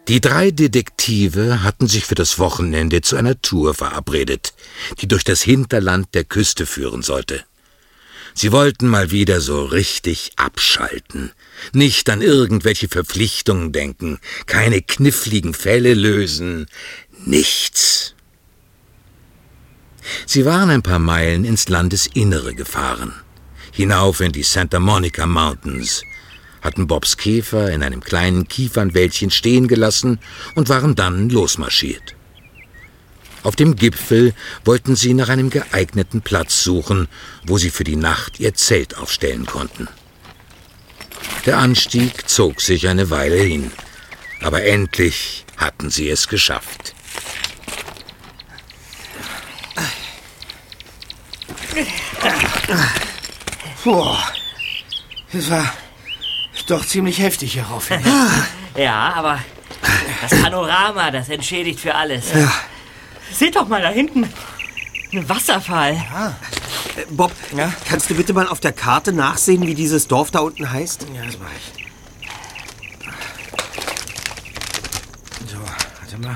Die 3 Detektive hatten sich für das Wochenende zu einer Tour verabredet, die durch das Hinterland der Küste führen sollte. Sie wollten mal wieder so richtig abschalten, nicht an irgendwelche Verpflichtungen denken, keine kniffligen Fälle lösen, nichts. Sie waren ein paar Meilen ins Landesinnere gefahren, hinauf in die Santa Monica Mountains, hatten Bobs Käfer in einem kleinen Kiefernwäldchen stehen gelassen und waren dann losmarschiert. Auf dem Gipfel wollten sie nach einem geeigneten Platz suchen, wo sie für die Nacht ihr Zelt aufstellen konnten. Der Anstieg zog sich eine Weile hin, aber endlich hatten sie es geschafft. Boah, das war doch ziemlich heftig hier rauf. Ja, aber das Panorama, das entschädigt für alles. Ja. Seht doch mal da hinten, ein Wasserfall. Ja. Bob, ja? Kannst du bitte mal auf der Karte nachsehen, wie dieses Dorf da unten heißt? Ja, das mach ich. So, warte mal.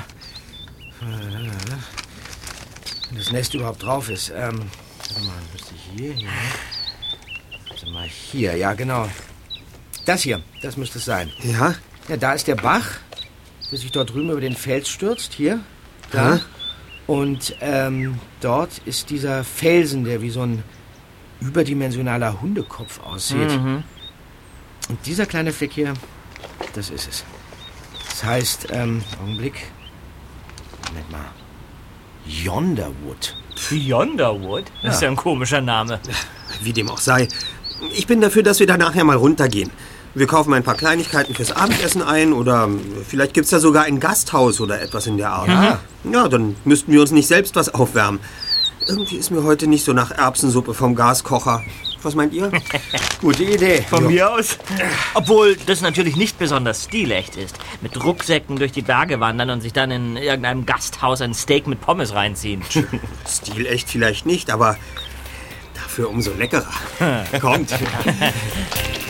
Wenn das Nest überhaupt drauf ist. Warte mal, müsste ich hier. Warte mal, hier, ja genau. Das hier, das müsste es sein. Ja? Ja, da ist der Bach, der sich dort drüben über den Fels stürzt. Hier, da. Ja. Und dort ist dieser Felsen, der wie so ein überdimensionaler Hundekopf aussieht. Mhm. Und dieser kleine Fleck hier, das ist es. Das heißt, Augenblick. Moment mal. Yonderwood. Yonderwood? Das ist ja ein komischer Name. Wie dem auch sei. Ich bin dafür, dass wir da nachher mal runtergehen. Wir kaufen ein paar Kleinigkeiten fürs Abendessen ein oder vielleicht gibt's da sogar ein Gasthaus oder etwas in der Art. Ja. Ja, dann müssten wir uns nicht selbst was aufwärmen. Irgendwie ist mir heute nicht so nach Erbsensuppe vom Gaskocher. Was meint ihr? Gute Idee. Von mir aus. Obwohl das natürlich nicht besonders stilecht ist. Mit Rucksäcken durch die Berge wandern und sich dann in irgendeinem Gasthaus ein Steak mit Pommes reinziehen. Stilecht vielleicht nicht, aber dafür umso leckerer. Kommt.